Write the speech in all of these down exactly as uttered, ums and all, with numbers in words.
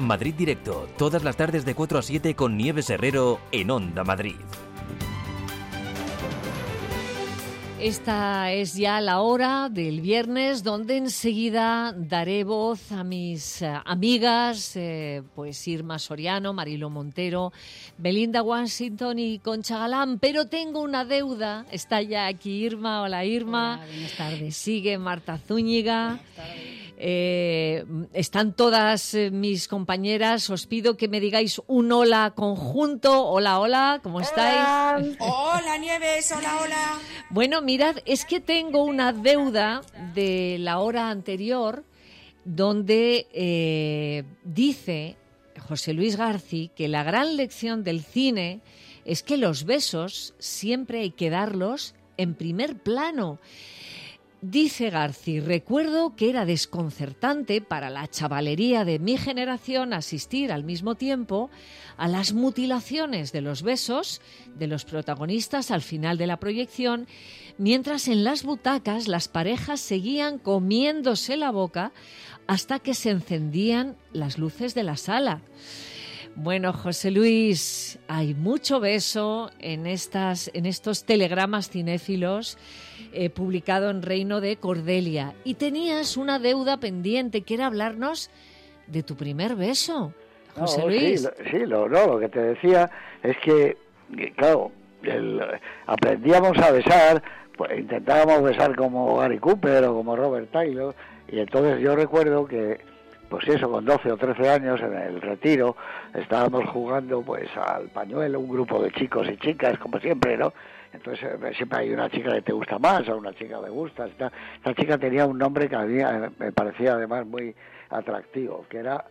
Madrid Directo, todas las tardes de cuatro a siete con Nieves Herrero en Onda Madrid. Esta es ya la hora del viernes donde enseguida daré voz a mis eh, amigas, eh, pues Irma Soriano, Marilo Montero, Belinda Washington y Concha Galán, pero tengo una deuda. Está ya aquí Irma. Hola Irma. Hola, buenas tardes. Sigue Marta Zúñiga. Buenas tardes. Eh, están todas eh, mis compañeras. Os pido que me digáis un hola conjunto. Hola, hola, ¿cómo estáis? Hola, hola Nieves, hola, hola. Bueno, mirad, es que tengo una deuda de la hora anterior donde eh, dice José Luis García que la gran lección del cine es que los besos siempre hay que darlos en primer plano. Dice García, recuerdo que era desconcertante para la chavalería de mi generación asistir al mismo tiempo a las mutilaciones de los besos de los protagonistas al final de la proyección, mientras en las butacas las parejas seguían comiéndose la boca hasta que se encendían las luces de la sala. Bueno, José Luis, hay mucho beso en, estas, en estos telegramas cinéfilos eh, publicado en Reino de Cordelia. Y tenías una deuda pendiente, que era hablarnos de tu primer beso, José no, Luis. Sí, lo, sí lo, no, lo que te decía es que, claro, el, aprendíamos a besar, pues intentábamos besar como Gary Cooper o como Robert Taylor, y entonces yo recuerdo que pues eso, con doce o trece años en el retiro estábamos jugando pues al pañuelo, un grupo de chicos y chicas, como siempre, ¿no? Entonces siempre hay una chica que te gusta más o una chica que me gusta. Esta, esta chica tenía un nombre que a mí me parecía además muy atractivo, que era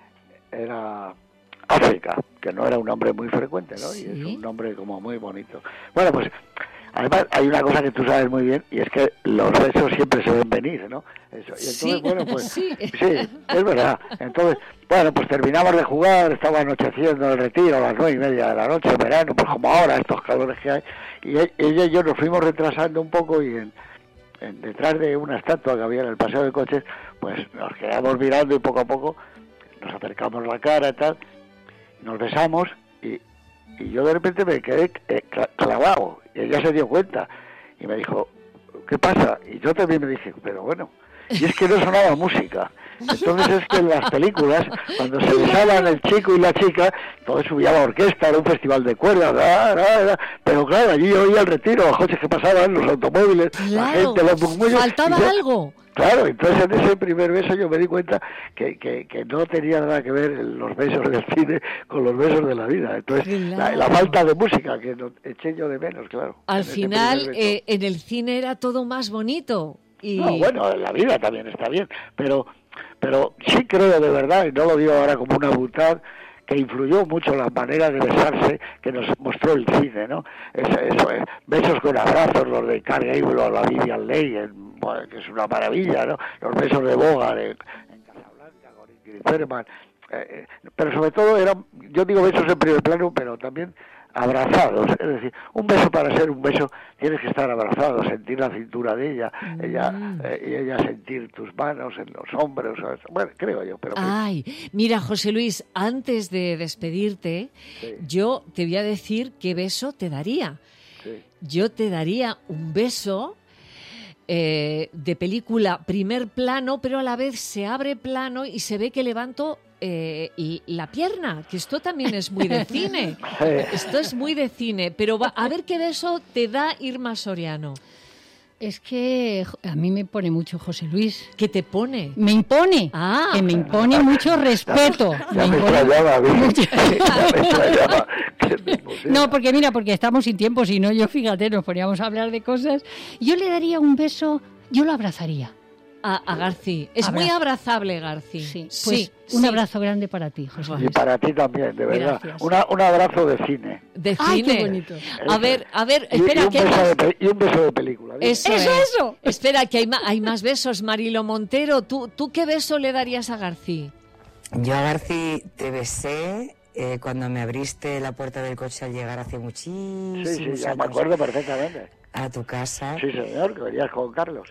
era África, que no era un nombre muy frecuente, ¿no? Y ¿Sí? Es un nombre como muy bonito. Bueno, pues además hay una cosa que tú sabes muy bien, y es que los besos siempre se ven venir, ¿no? Eso. Y entonces, Sí, bueno, pues sí. sí, es verdad. Entonces, bueno, pues terminamos de jugar, estaba anocheciendo el retiro a las nueve y media de la noche, en verano, pues como ahora, estos calores que hay, y ella y yo nos fuimos retrasando un poco y en, en, detrás de una estatua que había en el paseo de coches, pues nos quedamos mirando y poco a poco nos acercamos la cara y tal, nos besamos y, y yo de repente me quedé eh, clavado y ella se dio cuenta y me dijo, ¿qué pasa? Y yo también me dije, pero bueno, y es que no sonaba música. Entonces es que en las películas, cuando se besaban el chico y la chica, entonces subía la orquesta, era un festival de cuerdas, da, da, da, pero claro, allí yo oía el retiro, los coches que pasaban, los automóviles, Claro, la gente, los murmullos. faltaba yo, algo. Claro, entonces en ese primer beso yo me di cuenta que, que, que no tenía nada que ver los besos del cine con los besos de la vida. Entonces Claro. la, la falta de música que no, eché yo de menos, claro. Al en ese final, primer beso. eh, en el cine era todo más bonito. Y... No, bueno, en la vida también está bien, pero pero sí creo de verdad, y no lo digo ahora como una butad, que influyó mucho la manera de besarse que nos mostró el cine, ¿no? Eso, eso, eh, besos con abrazos, los de Clark Gable o la Vivian Leigh, en, bueno, que es una maravilla, ¿no? Los besos de Bogart en, en Casablanca, con Ingrid Bergman, eh, pero sobre todo eran, yo digo besos en primer plano, pero también abrazados, es decir, un beso para ser un beso tienes que estar abrazado, sentir la cintura de ella, mm. ella eh, y ella sentir tus manos en los hombros, bueno, creo yo, pero ay, mira, José Luis, antes de despedirte, sí. yo te voy a decir qué beso te daría. Sí. Yo te daría un beso eh, de película primer plano, pero a la vez se abre plano y se ve que levanto Eh, y la pierna, que esto también es muy de cine. Esto es muy de cine, pero va, a ver qué beso te da Irma Soriano. Es que a mí me pone mucho José Luis. ¿Qué te pone? Me impone. Ah. Que me impone mucho respeto. Ya me me impone extrañaba, mucho... ya me extrañaba. No, porque mira, porque estamos sin tiempo, si no yo, fíjate, nos poníamos a hablar de cosas. Yo le daría un beso, yo lo abrazaría. A, a García. Es Abrazo. Muy abrazable, García. Sí, pues sí, un sí. abrazo grande para ti, José Luis. Y para ti también, de verdad. Una, un abrazo de cine. De Ay, cine. Qué bonito. A ver, a ver, espera, y, y, un que hay beso más... de, y un beso de película. Eso, eso, es. eso. Espera, que hay, ma- hay más besos. Marilo Montero, ¿tú, ¿tú qué beso le darías a García? Yo a García te besé eh, cuando me abriste la puerta del coche al llegar hace muchísimos sí, sí, ya años. me acuerdo perfectamente. A tu casa. Sí, señor, que venías con Carlos.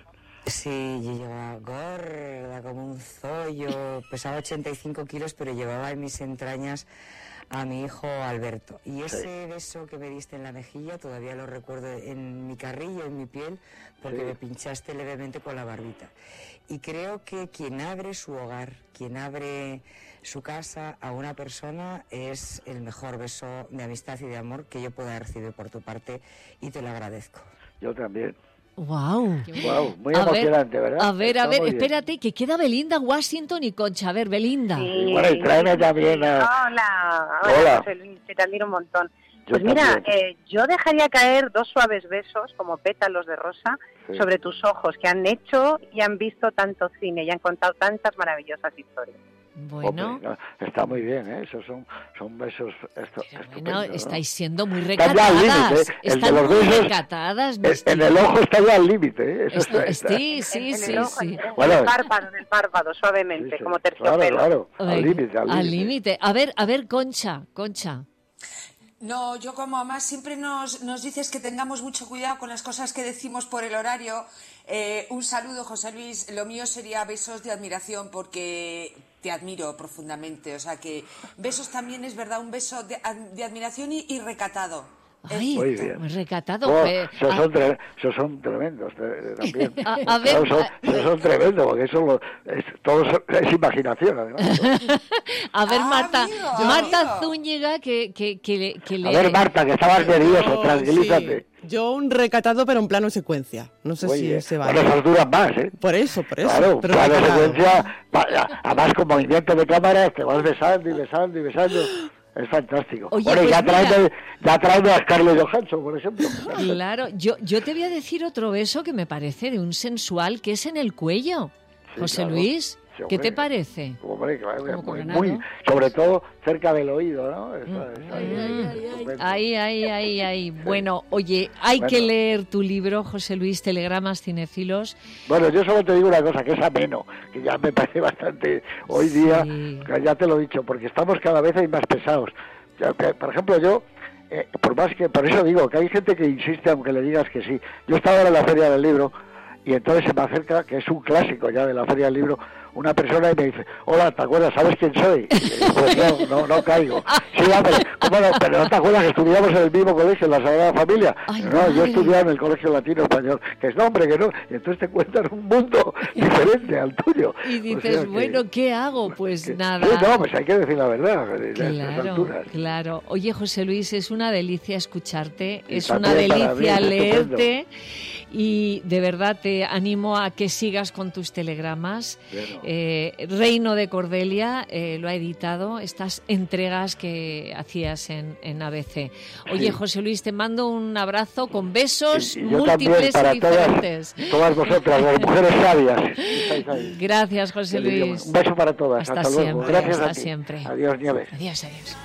Sí, yo llevaba gorda como un zollo, pesaba ochenta y cinco kilos, pero llevaba en mis entrañas a mi hijo Alberto. Y ese beso que me diste en la mejilla todavía lo recuerdo en mi carrillo, en mi piel, porque sí. me pinchaste levemente con la barbita. Y creo que quien abre su hogar, quien abre su casa a una persona, es el mejor beso de amistad y de amor que yo pueda recibir por tu parte, y te lo agradezco. Yo también. Wow. Wow, muy a emocionante, ver, ¿verdad? A ver, Está a ver, bien. espérate, que queda Belinda, Washington y Concha. A ver, Belinda. Sí. Y bueno, y tráeme también a... Hola, hola, Hola. José Luis, te admiro un montón. Yo Pues mira, también. eh, yo dejaría caer dos suaves besos, como pétalos de rosa, Sí. sobre tus ojos, que han hecho y han visto tanto cine y han contado tantas maravillosas historias. Bueno, Hombre, no, está muy bien, ¿eh? Esos son, son besos esto, pero estupendos, bueno, ¿no? estáis siendo muy Están ya al recatadas. límite, ¿eh? El de Están los muy besos, recatadas. En, en el ojo está ya al límite, ¿eh? Eso Está- está- sí, sí, en, en sí, el ojo, sí. en, en Bueno, el párpado, en el párpado, suavemente, Sí, sí. como Claro, terciopelo. claro, al Venga, límite, al al límite. límite. A ver, a ver, Concha, Concha. No, yo como mamá siempre nos, nos dices que tengamos mucho cuidado con las cosas que decimos por el horario. Eh, un saludo, José Luis. Lo mío sería besos de admiración porque te admiro profundamente. O sea que besos también es verdad, un beso de, de admiración y, y recatado. Ay, Muy bien. muy recatado. Oh, eh, esos, a- son tre- esos son tremendos eh, también. A- a ver, Claro, son, a- esos son tremendos, porque eso lo, es, todo es, es imaginación, además. ¿no? A ver, Ah, Marta, amigo, Marta amigo. Zúñiga, que, que, que, le- que A le... ver, Marta, que estabas nervioso, Yo, tranquilízate. sí, yo un recatado, pero en plano secuencia. No sé Oye, si se bueno, vale. esas duran más, ¿eh? Por eso, por eso. Claro, pero plano recatado. secuencia, va- además con movimiento de cámara, te vas besando y besando y besando. Es fantástico. Oye, bueno, y pues ya mira. trae, ya trae a Scarlett Johansson, por ejemplo. Claro, yo, yo te voy a decir otro beso que me parece de un sensual, que es en el cuello. Sí, José claro. Luis, Sí, ¿qué hombre. te parece? Hombre, claro, Como muy, coronado. muy, sobre todo cerca del oído, ¿no? Eso, eso, Mm. estupendo. Ahí, ahí, ahí, ahí. Bueno, oye, hay Bueno. que leer tu libro, José Luis, Telegramas Cinéfilos. Bueno, yo solo te digo una cosa, que es ameno, que ya me parece bastante hoy día, Sí. que ya te lo he dicho, porque estamos cada vez hay más pesados. Ya, que, por ejemplo, yo, eh, por más que, por eso digo, que hay gente que insiste aunque le digas que sí. Yo estaba ahora en la Feria del Libro y entonces se me acerca, que es un clásico ya de la Feria del Libro, una persona y me dice, hola, ¿te acuerdas? ¿Sabes quién soy? Y le digo, pues no, no, no caigo. Sí, hombre, ¿cómo no? Pero ¿no te acuerdas que estudiamos en el mismo colegio, en la Sagrada Familia? Ay, no, yo madre. estudiaba en el Colegio Latino Español. Que es, no, hombre, que no. Y entonces te cuentan un mundo diferente al tuyo. Y O dices, sea que- bueno, ¿qué hago? Pues que- nada. Sí, no, pues hay que decir la verdad, a estas Claro, alturas. claro. Oye, José Luis, es una delicia escucharte, Y es una también para delicia mí es leerte y de verdad te animo a que sigas con tus telegramas. Bueno. Eh, Reino de Cordelia eh, lo ha editado, estas entregas que hacías en, en A B C. Oye, Sí. José Luis, te mando un abrazo con besos Y- y yo también múltiples para y todas, diferentes. todas vosotras, las mujeres sabias. que estáis ahí. Gracias, José Del idioma. Luis. Un beso para todas. Hasta Hasta, luego. siempre, Gracias hasta a ti. siempre. Adiós, Nieves. Adiós, adiós.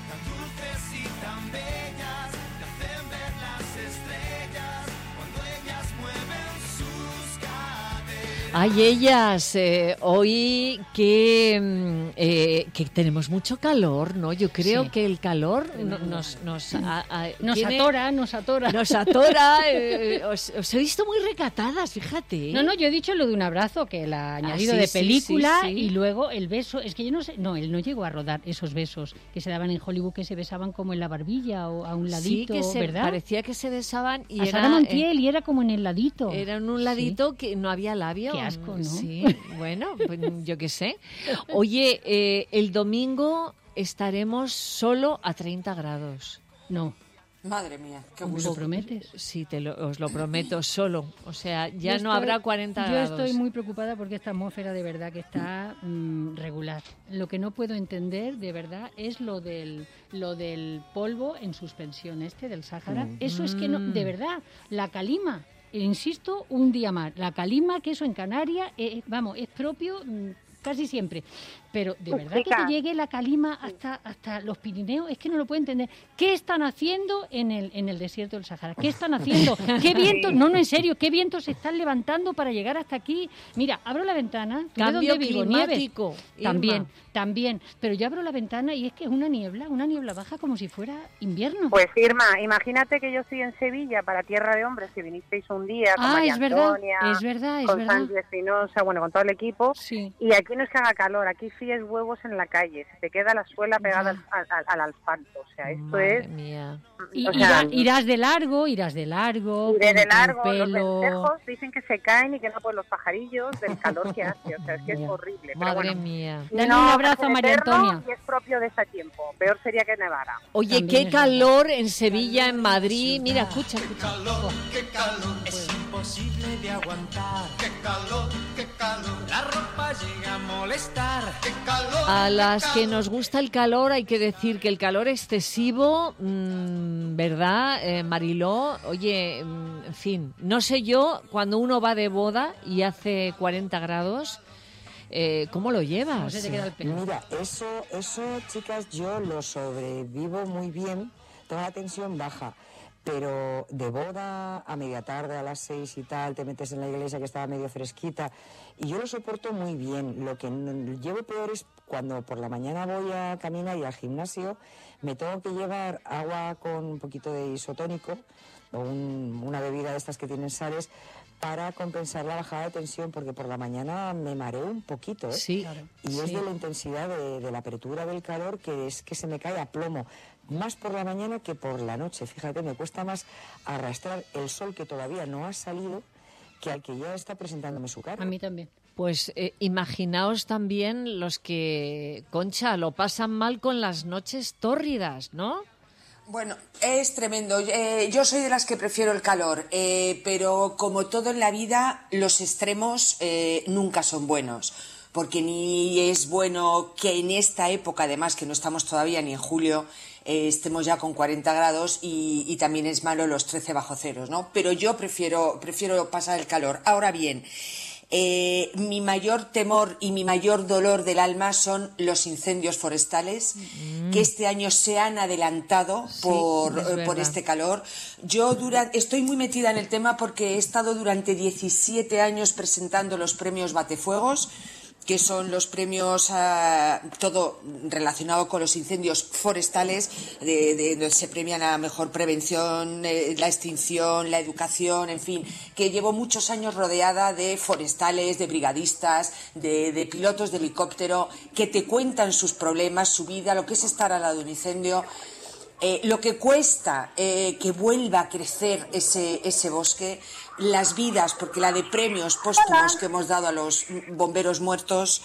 Ay, ellas, eh, hoy que, mm, eh, que tenemos mucho calor, ¿no? Yo creo Sí. que el calor no- nos, nos, a- a- Nos tiene- atora, nos atora. Nos atora. eh, os, os he visto muy recatadas, fíjate. No, no, yo he dicho lo de un abrazo, que el añadido sí, de sí, película sí, sí. y luego el beso. Es que yo no sé, no, él no llegó a rodar esos besos que se daban en Hollywood, que se besaban como en la barbilla o a un Sí, ladito, que se, ¿verdad? parecía que se besaban y a era, Sara eh, Montiel y era como en el ladito. era en un Sí. ladito que no había labio. Qué asco, ¿no? Sí, bueno, pues, yo qué sé. Oye, eh, el domingo estaremos solo a treinta grados. No, Madre mía, qué ¿me gusto. lo prometes? Sí, te lo, os lo prometo, solo. O sea, ya Yo no estoy- habrá cuarenta Yo grados. estoy muy preocupada porque esta atmósfera de verdad que está mm, regular. Lo que no puedo entender de verdad es lo del lo del polvo en suspensión este del Sáhara. Eso es que no, de verdad, la calima. Insisto, un día más. La calima, que eso en Canarias, eh, vamos, es propio mm, casi siempre. Pero de verdad Chica. que te llegue la calima hasta, hasta los Pirineos, es que no lo puedo entender. ¿Qué están haciendo en el, en el desierto del Sahara? ¿Qué están haciendo? ¿Qué vientos? No, no, en serio, ¿qué vientos se están levantando para llegar hasta aquí? Mira, abro la ventana, ¿tú de Cambio dónde vivo? climático, Nieve. Irma. También, también. Pero yo abro la ventana y es que es una niebla, una niebla baja como si fuera invierno. Pues Irma, imagínate que yo estoy en Sevilla para Tierra de Hombres, que vinisteis un día con Ah, María es verdad, Antonia, es verdad, es con verdad. Santi Espinosa, bueno, con todo el equipo. Sí. Y aquí no es que haga calor, aquí fríes huevos en la calle, se te queda la suela pegada al, al, al asfalto. O sea, esto Madre es... mía. Y, o sea, irá- irás de largo, irás de largo. iré con de tu largo, los pelo. vencejos dicen que se caen y que no pues los pajarillos del calor que hace, o sea, es que es horrible. Pero Madre bueno, mía. Dale no un abrazo es a María eterno Antonia. Y es propio de este tiempo, peor sería que nevara. Oye, También qué es calor en Sevilla, en Madrid. Mira, escucha, escucha. calor, qué calor, es imposible de aguantar. Qué calor, qué calor, la ropa llega a molestar. Qué calor. A las que nos gusta el calor hay que decir que el calor excesivo, mmm, ¿verdad, eh, Mariló? Oye, mm, en fin, no sé yo, cuando uno va de boda y hace cuarenta grados, eh, ¿cómo lo llevas? ¿Cómo se te queda el pelo? Mira, eso, eso, chicas, yo lo sobrevivo muy bien, tengo la tensión baja, pero de boda a media tarde, a las seis y tal, te metes en la iglesia que estaba medio fresquita, y yo lo soporto muy bien. Lo que no- llevo peor es cuando por la mañana voy a caminar y al gimnasio, me tengo que llevar agua con un poquito de isotónico, o un- una bebida de estas que tienen sales, para compensar la bajada de tensión, porque por la mañana me mareo un poquito, ¿eh? Sí, Y es sí. de la intensidad de, de la apertura del calor, que es que se me cae a plomo, más por la mañana que por la noche. Fíjate, me cuesta más arrastrar el sol que todavía no ha salido que al que ya está presentándome su cara. A mí también. Pues eh, imaginaos también los que, Concha, lo pasan mal con las noches tórridas, ¿no? Bueno, es tremendo. Eh, yo soy de las que prefiero el calor, eh, pero como todo en la vida, los extremos eh, nunca son buenos. Porque ni es bueno que en esta época, además que no estamos todavía ni en julio, eh, estemos ya con cuarenta grados y, y también es malo los trece bajo ceros, ¿no? Pero yo prefiero, prefiero pasar el calor. Ahora bien, Eh, mi mayor temor y mi mayor dolor del alma son los incendios forestales, mm. que este año se han adelantado sí, por, es eh, por este calor. Yo dura, estoy muy metida en el tema porque he estado durante diecisiete años presentando los premios Batefuegos, que son los premios, uh, todo relacionado con los incendios forestales, de, de, donde se premian a mejor prevención, eh, la extinción, la educación, en fin, que llevo muchos años rodeada de forestales, de brigadistas, de, de pilotos de helicóptero, que te cuentan sus problemas, su vida, lo que es estar al lado de un incendio. Eh, lo que cuesta eh, que vuelva a crecer ese, ese bosque, las vidas, porque la de premios póstumos que hemos dado a los bomberos muertos,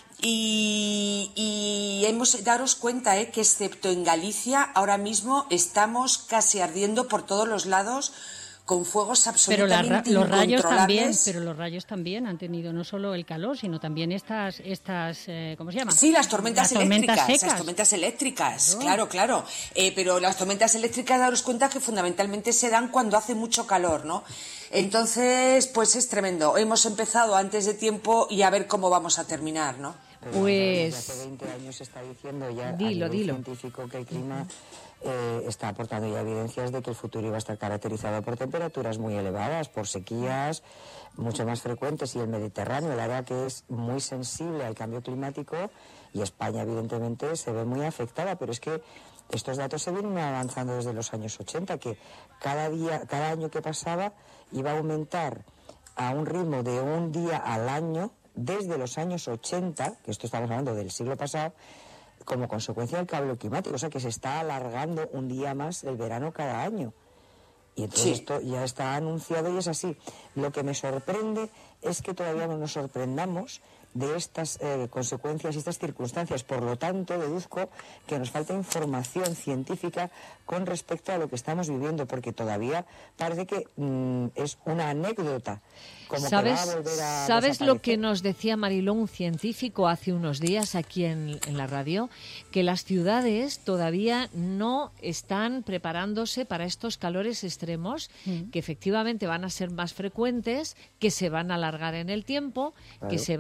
y, y hemos daros cuenta eh, que excepto en Galicia ahora mismo estamos casi ardiendo por todos los lados con fuegos pero la, absolutamente los rayos también, incontrolables. pero los rayos también han tenido no solo el calor, sino también estas, estas eh, ¿cómo se llama? Sí, las tormentas las eléctricas, tormentas secas. las tormentas eléctricas, Oh. claro, claro. Eh, pero las tormentas eléctricas, daros cuenta que fundamentalmente se dan cuando hace mucho calor, ¿no? Entonces, pues es tremendo. Hemos empezado antes de tiempo y a ver cómo vamos a terminar, ¿no? Pero Pues- desde hace veinte años se está diciendo ya Dilo, a nivel dilo. científico que el clima eh, está aportando ya evidencias de que el futuro iba a estar caracterizado por temperaturas muy elevadas, por sequías mucho más frecuentes, y el Mediterráneo, el área que es muy sensible al cambio climático, y España evidentemente se ve muy afectada, pero es que estos datos se vienen avanzando desde los años ochenta, que cada día, cada año que pasaba iba a aumentar a un ritmo de un día al año desde los años ochenta, que esto estamos hablando del siglo pasado, como consecuencia del cambio climático, o sea que se está alargando un día más el verano cada año. Y entonces Sí. esto ya está anunciado y es así. Lo que me sorprende es que todavía no nos sorprendamos de estas eh, consecuencias y estas circunstancias. Por lo tanto, deduzco que nos falta información científica con respecto a lo que estamos viviendo, porque todavía parece que mm, es una anécdota. Como ¿Sabes, que va a volver a ¿sabes lo que desaparecer. nos decía Mariló, un científico, hace unos días aquí en, en la radio? Que las ciudades todavía no están preparándose para estos calores extremos, Mm. que efectivamente van a ser más frecuentes, que se van a alargar en el tiempo, Claro. que se van a acabar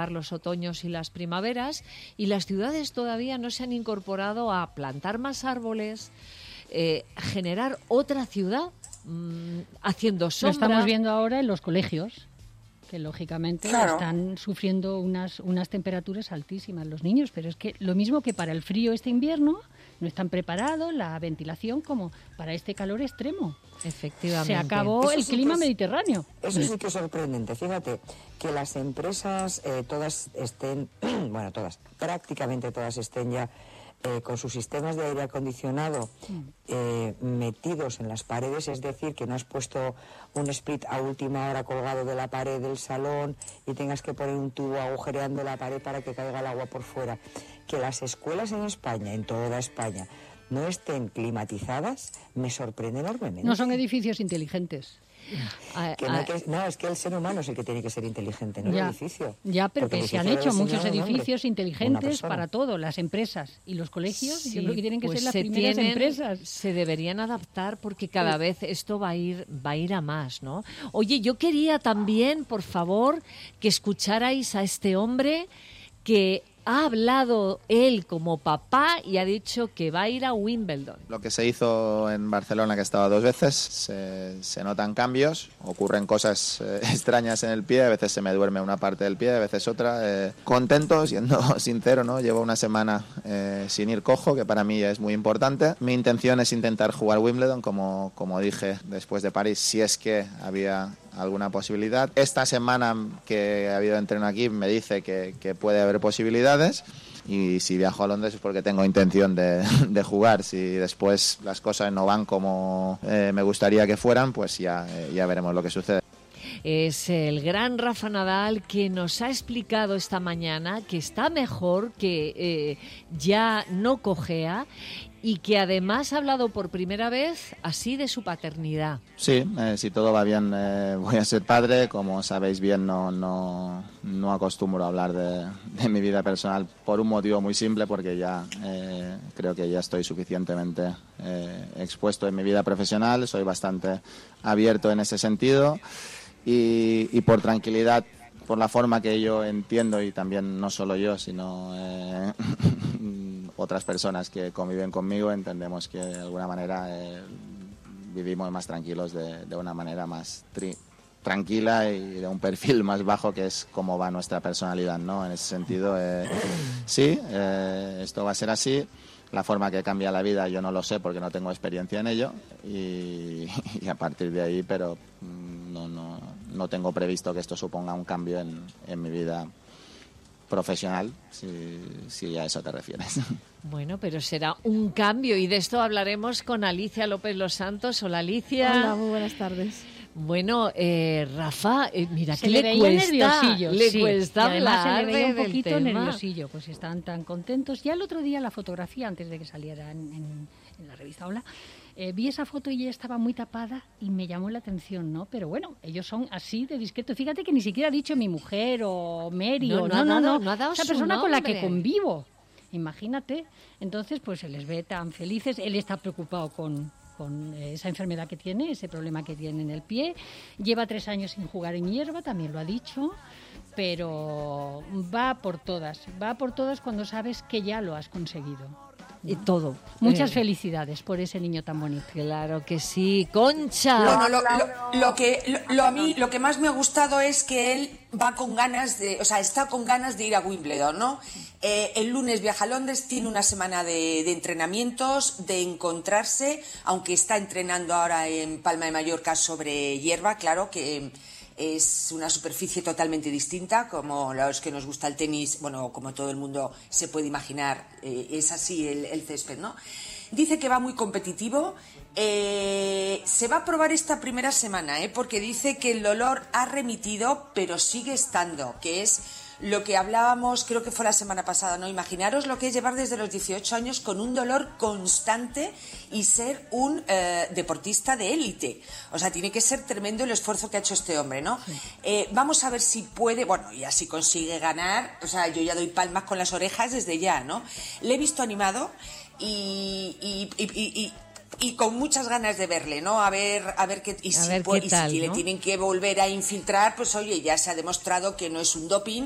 acabar los otoños y las primaveras, y las ciudades todavía no se han incorporado a plantar más árboles, eh, generar otra ciudad, mmm, haciendo sombra. Lo estamos viendo ahora en los colegios, que lógicamente Claro. están sufriendo unas, unas temperaturas altísimas los niños, pero es que lo mismo que para el frío este invierno, no están preparados la ventilación como para este calor extremo. Efectivamente. Se acabó Eso el sí clima que es- mediterráneo. Eso sí que es sorprendente. Fíjate que las empresas eh, todas estén, bueno, todas, prácticamente todas estén ya eh, con sus sistemas de aire acondicionado eh, metidos en las paredes, es decir, que no has puesto un split a última hora colgado de la pared del salón y tengas que poner un tubo agujereando la pared para que caiga el agua por fuera. Que las escuelas en España, en toda España, no estén climatizadas, me sorprende enormemente. No son edificios inteligentes. Ah, Que no, ah, que- no, es que el ser humano es el que tiene que ser inteligente, no Ya, el edificio. ya, pero Porque que el se han edificio hecho lo muchos diseña un hombre, edificios una inteligentes persona. para todo, las empresas y los colegios. Sí, Yo creo que tienen que pues ser las se primeras tienen- empresas. Se deberían adaptar porque cada vez esto va a ir va a ir a más, ¿no? Oye, yo quería también, por favor, que escucharais a este hombre que ha hablado él como papá y ha dicho que va a ir a Wimbledon. Lo que se hizo en Barcelona, que he estado dos veces, se, se notan cambios, ocurren cosas eh, extrañas en el pie, a veces se me duerme una parte del pie, a veces otra. Eh, contento, siendo sincero, ¿no? Llevo una semana eh, sin ir cojo, que para mí es muy importante. Mi intención es intentar jugar Wimbledon, como, como dije después de París, si es que había alguna posibilidad. Esta semana que ha habido entreno aquí me dice que, que puede haber posibilidades, y si viajo a Londres es porque tengo intención de, de jugar. Si después las cosas no van como eh, me gustaría que fueran, pues ya, eh, ya veremos lo que sucede. Es el gran Rafa Nadal que nos ha explicado esta mañana que está mejor, que eh, ya no cojea y que además ha hablado por primera vez así de su paternidad. Sí, eh, si todo va bien eh, voy a ser padre. Como sabéis bien, no, no, no acostumbro a hablar de, de mi vida personal por un motivo muy simple, porque ya eh, creo que ya estoy suficientemente eh, expuesto en mi vida profesional, soy bastante abierto en ese sentido, y, y por tranquilidad, por la forma que yo entiendo, y también no solo yo, sino eh, otras personas que conviven conmigo, entendemos que de alguna manera eh, vivimos más tranquilos de, de una manera más tri tranquila y de un perfil más bajo, que es como va nuestra personalidad, ¿no? En ese sentido, eh, sí, eh, esto va a ser así. La forma que cambia la vida yo no lo sé porque no tengo experiencia en ello, y, y a partir de ahí, pero no, no, no tengo previsto que esto suponga un cambio en, en mi vida profesional, si, si a eso te refieres. Bueno, pero será un cambio, y de esto hablaremos con Alicia López Los Santos. Hola, Alicia. Hola, muy buenas tardes. Bueno, eh, Rafa, eh, mira, Se ¿qué le le veía cuesta? nerviosillo, Le sí. cuesta Y además hablar se le veía un del poquito tema. nerviosillo, pues estaban tan contentos. Ya el otro día la fotografía, antes de que saliera en, en- en la revista Hola, eh, vi esa foto y ella estaba muy tapada y me llamó la atención, ¿no? Pero bueno, ellos son así de discretos. Fíjate que ni siquiera ha dicho mi mujer o Mary No, o no no, ha no, dado- no. no ha dado Esa su persona con la que nombre. convivo. Imagínate. Entonces, pues se les ve tan felices. Él está preocupado con, con esa enfermedad que tiene, ese problema que tiene en el pie. Lleva tres años sin jugar en hierba, también lo ha dicho, pero va por todas. Va por todas cuando sabes que ya lo has conseguido. Y todo. Muchas Eh, felicidades por ese niño tan bonito. Claro que sí. Concha. Bueno, lo, lo- lo que lo, lo a mí lo que más me ha gustado es que él va con ganas de, o sea, está con ganas de ir a Wimbledon, ¿no? Eh, el lunes viaja a Londres, tiene una semana de, de entrenamientos, de encontrarse, aunque está entrenando ahora en Palma de Mallorca sobre hierba, claro que es una superficie totalmente distinta, como los que nos gusta el tenis, bueno, como todo el mundo se puede imaginar, eh, es así el, el césped, ¿no? Dice que va muy competitivo, eh, se va a probar esta primera semana, ¿eh? Porque dice que el dolor ha remitido, pero sigue estando, que es lo que hablábamos, creo que fue la semana pasada, ¿no? Imaginaros lo que es llevar desde los dieciocho años con un dolor constante y ser un eh, deportista de élite. O sea, tiene que ser tremendo el esfuerzo que ha hecho este hombre, ¿no? Sí. Eh, vamos a ver si puede, bueno, y así consigue ganar. O sea, yo ya doy palmas con las orejas desde ya, ¿no? Le he visto animado y... y, y, y, y y con muchas ganas de verle, ¿no? A ver, a ver qué, y a si, ver pues, qué y tal, si ¿no? le tienen que volver a infiltrar, pues oye, ya se ha demostrado que no es un doping,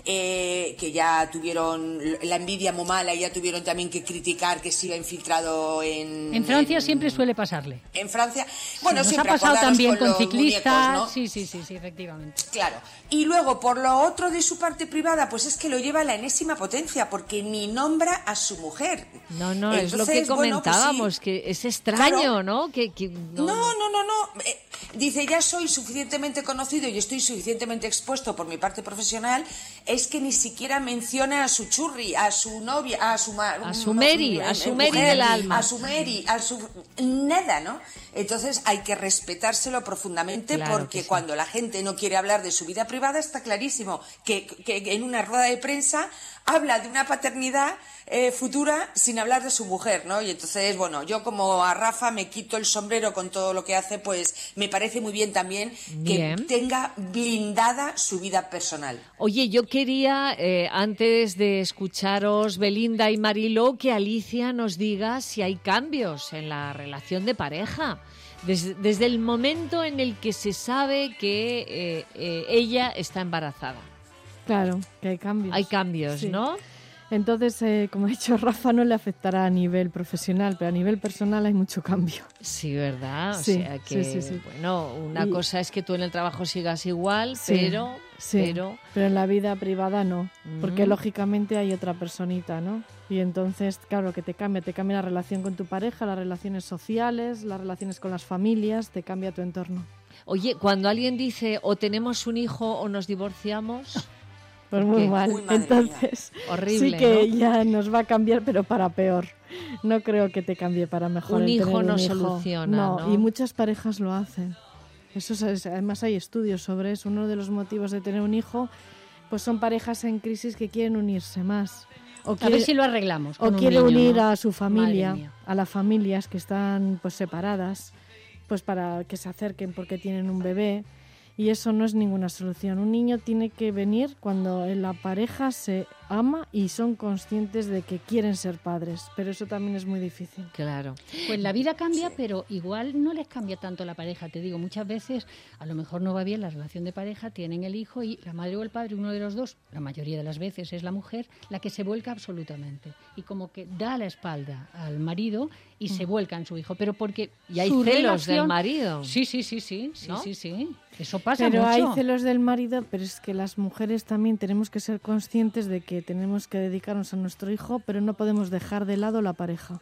eh, que ya tuvieron la envidia muy mala, y ya tuvieron también que criticar que se iba infiltrado en... En Francia en, siempre suele pasarle. En Francia, bueno, sí, siempre nos ha pasado también con, con ciclistas, muñecos, ¿no? sí, sí, sí, sí, efectivamente. Claro. Y luego, por lo otro de su parte privada, pues es que lo lleva a la enésima potencia, porque ni nombra a su mujer. No, no, Entonces, es lo que comentábamos, bueno, pues sí, que es extraño, claro. ¿no? Que, que no, no, no, no, no. Eh, dice, ya soy suficientemente conocido y estoy suficientemente expuesto por mi parte profesional, es que ni siquiera menciona a su churri, a su novia, a su... A su Mary, a su Mary del alma. A su Mary, a su... Nada, ¿no? Entonces hay que respetárselo profundamente, claro porque sí. cuando la gente no quiere hablar de su vida privada, está clarísimo que, que en una rueda de prensa habla de una paternidad eh, futura sin hablar de su mujer, ¿no? Y entonces, bueno, yo como a Rafa me quito el sombrero con todo lo que hace, pues me parece muy bien también bien. que tenga blindada su vida personal. Oye, yo quería, eh, antes de escucharos, Belinda y Mariló, que Alicia nos diga si hay cambios en la relación de pareja. Desde, desde el momento en el que se sabe que eh, eh, ella está embarazada. Claro, que hay cambios. Hay cambios, sí. ¿no? Entonces, eh, como ha dicho Rafa, no le afectará a nivel profesional, pero a nivel personal hay mucho cambio. Sí, ¿verdad? O sí, sea que, sí, sí, sí. bueno, una y, cosa es que tú en el trabajo sigas igual, sí, pero, sí, pero... pero en la vida privada no, Mm. porque lógicamente hay otra personita, ¿no? Y entonces, claro, que te cambia, te cambia la relación con tu pareja, las relaciones sociales, las relaciones con las familias, te cambia tu entorno. Oye, cuando alguien dice o tenemos un hijo o nos divorciamos... Pues muy mal. Uy, Entonces, horrible, sí que ¿no? ya nos va a cambiar, pero para peor. No creo que te cambie para mejor. Un el hijo tener no un hijo. soluciona, No, ¿no? y muchas parejas lo hacen. Eso es, además hay estudios sobre eso. Uno de los motivos de tener un hijo, pues son parejas en crisis que quieren unirse más. O a quiere, ver si lo arreglamos. O con quiere un niño, unir ¿no? a su familia, Madre mía. a las familias que están pues separadas, pues para que se acerquen porque tienen un bebé. Y eso no es ninguna solución. Un niño tiene que venir cuando la pareja se ama y son conscientes de que quieren ser padres. Pero eso también es muy difícil. Claro. Pues la vida cambia, pero igual no les cambia tanto la pareja. Te digo, muchas veces a lo mejor no va bien la relación de pareja, tienen el hijo y la madre o el padre, uno de los dos, la mayoría de las veces es la mujer, la que se vuelca absolutamente. Y como que da la espalda al marido y se vuelca en su hijo. Pero porque Y hay su celos relación... del marido. Sí, sí, sí, sí, sí, ¿No? sí, sí. Eso pasa Pero mucho. hay celos del marido, pero es que las mujeres también tenemos que ser conscientes de que tenemos que dedicarnos a nuestro hijo, pero no podemos dejar de lado la pareja.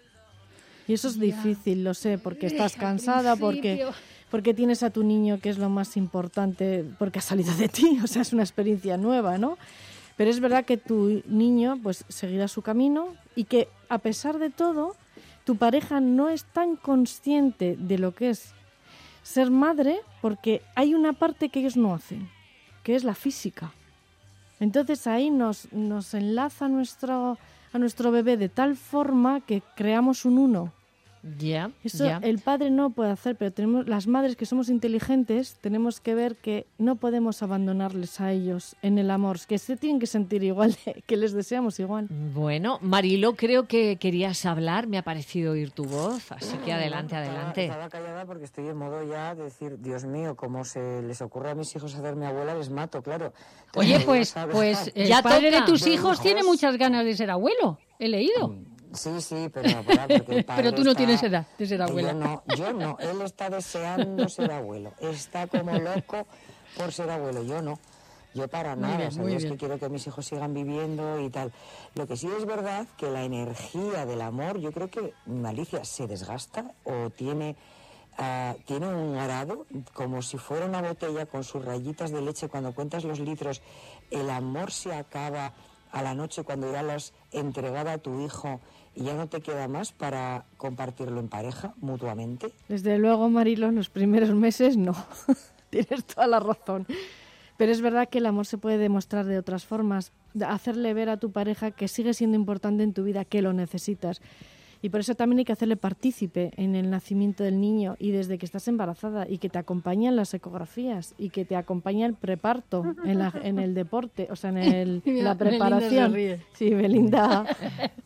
Y eso es Ya. difícil, lo sé, porque estás Al cansada, porque, principio. porque tienes a tu niño, que es lo más importante, porque ha salido de ti, o sea, es una experiencia nueva, ¿no? Pero es verdad que tu niño pues seguirá su camino y que a pesar de todo, tu pareja no es tan consciente de lo que es ser madre, porque hay una parte que ellos no hacen, que es la física. Entonces ahí nos, nos enlaza nuestro, a nuestro bebé de tal forma que creamos un uno. Ya, Eso ya. el padre no puede hacer, pero tenemos las madres que somos inteligentes tenemos que ver que no podemos abandonarles a ellos en el amor, que se tienen que sentir igual, que les deseamos igual. Bueno, Marilo, creo que querías hablar, me ha parecido oír tu voz, así que adelante, Estaba- adelante. Estaba callada porque estoy en modo ya de decir, Dios mío, como se les ocurre a mis hijos hacerme abuela, les mato, claro. Oye, Entonces, pues, ¿sabes? pues el Ya padre toca. de tus De hijos hijos. tiene muchas ganas de ser abuelo. He leído. Sí, sí, pero, pero, porque el padre Pero tú no está- tienes edad de ser Yo abuela. no, yo no. Él está deseando ser abuelo. Está como loco por ser abuelo. Yo no. Yo para Muy nada. bien, O sea, muy yo es bien. que quiero que mis hijos sigan viviendo y tal. Lo que sí es verdad que la energía del amor, yo creo que Alicia se desgasta o tiene... ah, tiene un grado como si fuera una botella con sus rayitas de leche. Cuando cuentas los litros, el amor se acaba a la noche cuando ya lo has entregado a tu hijo y ya no te queda más para compartirlo en pareja mutuamente. Desde luego, Marilo, en los primeros meses no. Tienes toda la razón. Pero es verdad que el amor se puede demostrar de otras formas. De hacerle ver a tu pareja que sigue siendo importante en tu vida, que lo necesitas. Y por eso también hay que hacerle partícipe en el nacimiento del niño y desde que estás embarazada y que te acompaña en las ecografías y que te acompaña el preparto, en, la, en el deporte, o sea, en el, Mira, la Belinda se preparación. ríe. Sí, Belinda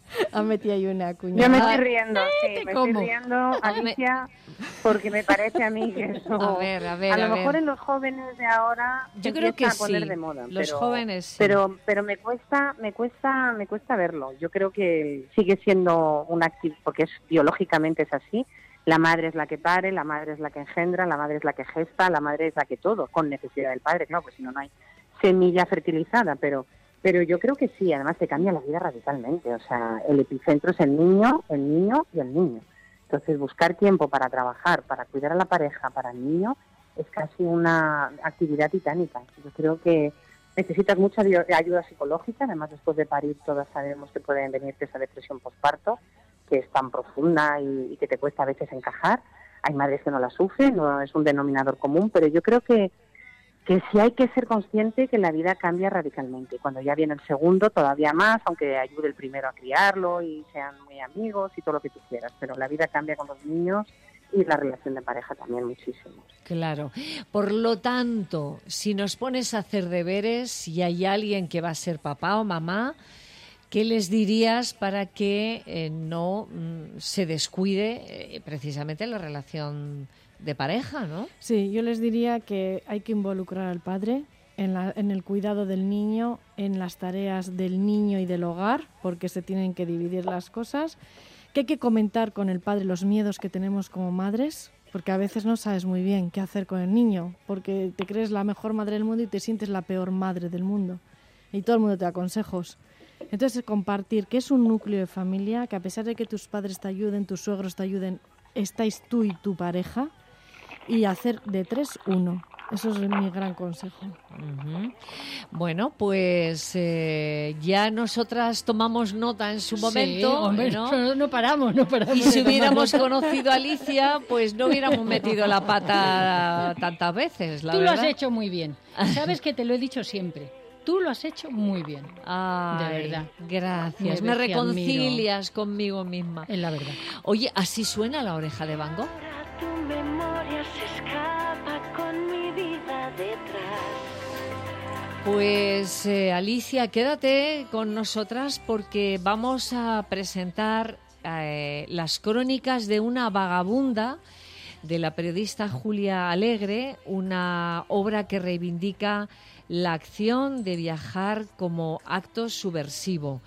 Ha metido ahí una cuña. Yo me estoy riendo, sí, ¿Te me como? estoy riendo, Alicia, porque me parece a mí que eso... A ver, a ver, a lo a mejor ver. en los jóvenes de ahora Yo se creo que empieza a poner sí, de moda. los pero, jóvenes sí. Pero, pero me cuesta, me cuesta, me cuesta verlo. Yo creo que sigue siendo una actividad, porque es biológicamente es así. La madre es la que pare, la madre es la que engendra, la madre es la que gesta, la madre es la que todo, con necesidad del padre, claro, pues si no, no hay semilla fertilizada, pero pero yo creo que sí, además te cambia la vida radicalmente, o sea, el epicentro es el niño, el niño y el niño. Entonces, buscar tiempo para trabajar, para cuidar a la pareja, para el niño, es casi una actividad titánica. Yo creo que necesitas mucha ayuda psicológica, además después de parir todas sabemos que pueden venirte esa depresión posparto, que es tan profunda y, y que te cuesta a veces encajar. Hay madres que no la sufren, no es un denominador común, pero yo creo que que sí hay que ser consciente que la vida cambia radicalmente. Cuando ya viene el segundo, todavía más, aunque ayude el primero a criarlo y sean muy amigos y todo lo que tú quieras. Pero la vida cambia con los niños y la relación de pareja también muchísimo. Claro. Por lo tanto, si nos pones a hacer deberes y hay alguien que va a ser papá o mamá, ¿qué les dirías para que eh, no mm, se descuide eh, precisamente la relación de pareja, ¿no? Sí, yo les diría que hay que involucrar al padre en, la, en el cuidado del niño, en las tareas del niño y del hogar, porque se tienen que dividir las cosas, que hay que comentar con el padre los miedos que tenemos como madres, porque a veces no sabes muy bien qué hacer con el niño, porque te crees la mejor madre del mundo y te sientes la peor madre del mundo, y todo el mundo te da consejos. Entonces, compartir que es un núcleo de familia, que a pesar de que tus padres te ayuden, tus suegros te ayuden, estáis tú y tu pareja, y hacer de tres uno. Eso es mi gran consejo. Uh-huh. Bueno, pues eh, ya nosotras tomamos nota en su momento. Sí, hombre, ¿no? no, no paramos, no paramos. Y si hubiéramos conocido a Alicia, pues no hubiéramos metido la pata tantas veces, la Tú verdad. lo has hecho muy bien. Sabes que te lo he dicho siempre. Tú lo has hecho muy bien. Ay, de verdad. Gracias. Me Me ves que reconcilias conmigo misma. Es la verdad. Oye, ¿así suena La Oreja de Van Gogh? Tu memoria se escapa con mi vida detrás. Pues eh, Alicia, quédate con nosotras porque vamos a presentar eh, las crónicas de una vagabunda de la periodista Julia Alegre, una obra que reivindica la acción de viajar como acto subversivo.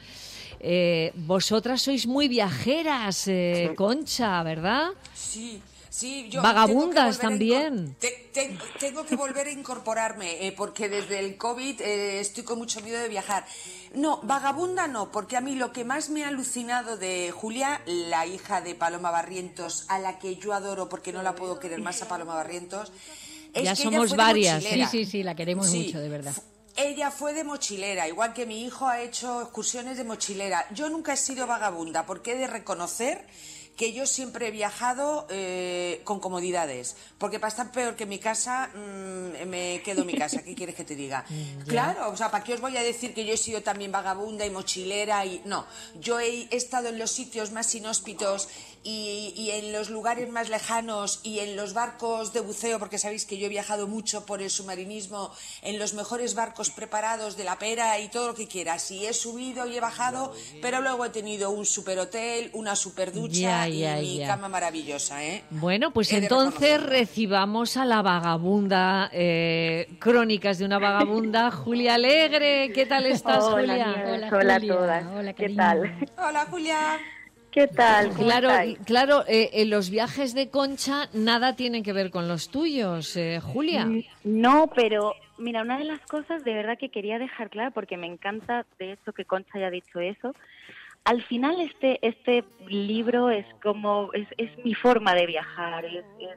Eh, vosotras sois muy viajeras, eh, sí. Concha, ¿verdad? Sí. Sí, yo vagabundas tengo también. Te, te, tengo que volver a incorporarme eh, porque desde el COVID eh, estoy con mucho miedo de viajar. No, vagabunda no, porque a mí lo que más me ha alucinado de Julia, la hija de Paloma Barrientos, a la que yo adoro porque no la puedo querer más a Paloma Barrientos, es ya que somos ella fue varias. Sí, sí, sí, la queremos sí. mucho, de verdad. Ella fue de mochilera, igual que mi hijo ha hecho excursiones de mochilera. Yo nunca he sido vagabunda porque he de reconocer que yo siempre he viajado eh, con comodidades, porque para estar peor que mi casa, mmm, me quedo en mi casa. ¿Qué quieres que te diga? Yeah. Claro, o sea, ¿para qué os voy a decir que yo he sido también vagabunda y mochilera? Y no, yo he, he estado en los sitios más inhóspitos y, y en los lugares más lejanos y en los barcos de buceo, porque sabéis que yo he viajado mucho por el submarinismo, en los mejores barcos preparados de la pera y todo lo que quieras. Y he subido y he bajado, pero luego he tenido un superhotel, una superducha. Yeah. Y ya, mi ya. cama maravillosa, ¿eh? Bueno, pues entonces recibamos a la vagabunda, eh, crónicas de una vagabunda, Julia Alegre. ¿Qué tal estás, hola, Julia? Hola, hola a todas. Hola, ¿qué tal? Hola, Julia. ¿Qué tal? ¿Cómo claro, estáis? claro. Eh, en los viajes de Concha nada tienen que ver con los tuyos, eh, Julia. No, pero mira, una de las cosas de verdad que quería dejar clara, porque me encanta de hecho que Concha haya dicho eso. Al final este este libro es como es, es mi forma de viajar, es, es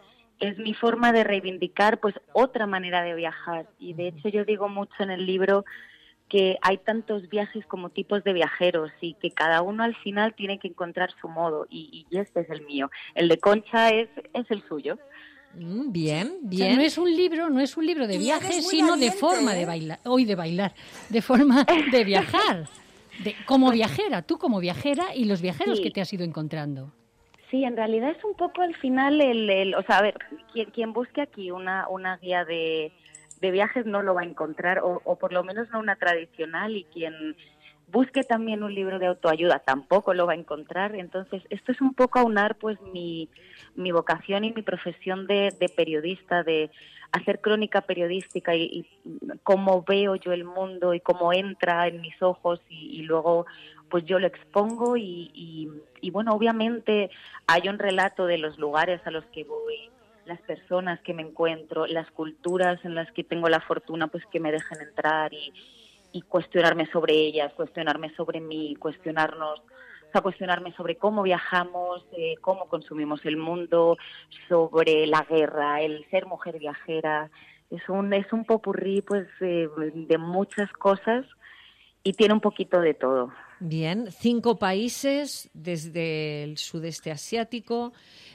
es mi forma de reivindicar pues otra manera de viajar. Y de hecho yo digo mucho en el libro que hay tantos viajes como tipos de viajeros y que cada uno al final tiene que encontrar su modo y, y este es el mío. El de Concha es es el suyo. Mm, bien, bien. O sea, no es un libro, no es un libro de viajes, sino valiente, de forma ¿eh? de bailar, hoy de bailar, de forma de viajar. De, como viajera, tú como viajera y los viajeros sí. que te has ido encontrando. Sí, en realidad es un poco al final, el, el o sea, a ver, quien, quien busque aquí una, una guía de, de viajes no lo va a encontrar, o, o por lo menos no una tradicional, y quien busque también un libro de autoayuda, tampoco lo va a encontrar. Entonces, esto es un poco aunar pues mi, mi vocación y mi profesión de, de periodista, de hacer crónica periodística y, y cómo veo yo el mundo y cómo entra en mis ojos y, y luego pues yo lo expongo y, y, y bueno, obviamente hay un relato de los lugares a los que voy, las personas que me encuentro, las culturas en las que tengo la fortuna pues que me dejen entrar y, y cuestionarme sobre ellas, cuestionarme sobre mí, cuestionarnos, o sea, cuestionarme sobre cómo viajamos, eh, cómo consumimos el mundo, sobre la guerra, el ser mujer viajera. Es un es un popurrí pues eh, de muchas cosas y tiene un poquito de todo. Bien, cinco países desde el sudeste asiático.